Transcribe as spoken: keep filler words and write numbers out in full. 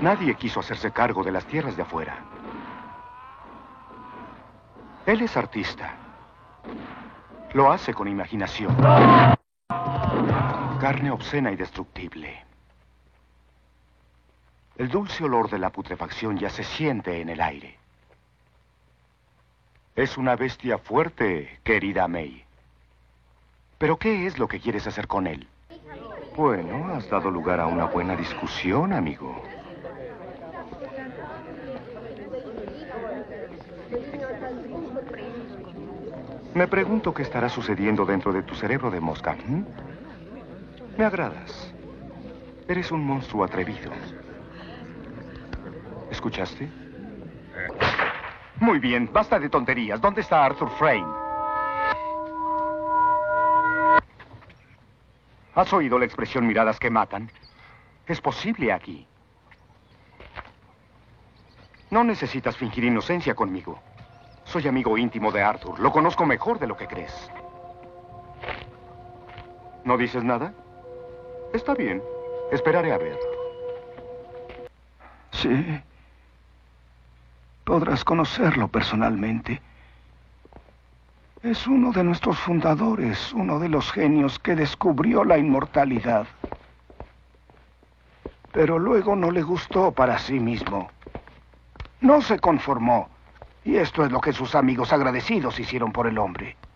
Nadie quiso hacerse cargo de las tierras de afuera. Él es artista. Lo hace con imaginación. Carne obscena y destructible. El dulce olor de la putrefacción ya se siente en el aire. Es una bestia fuerte, querida May. ¿Pero qué es lo que quieres hacer con él? Bueno, has dado lugar a una buena discusión, amigo. Me pregunto qué estará sucediendo dentro de tu cerebro de mosca. ¿Mm? Me agradas. Eres un monstruo atrevido. ¿Escuchaste? Muy bien, basta de tonterías. ¿Dónde está Arthur Frayne? ¿Has oído la expresión miradas que matan? Es posible aquí. No necesitas fingir inocencia conmigo. Soy amigo íntimo de Arthur. Lo conozco mejor de lo que crees. ¿No dices nada? Está bien. Esperaré a ver. Sí. Podrás conocerlo personalmente. Es uno de nuestros fundadores, uno de los genios que descubrió la inmortalidad. Pero luego no le gustó para sí mismo. No se conformó. Y esto es lo que sus amigos agradecidos hicieron por el hombre.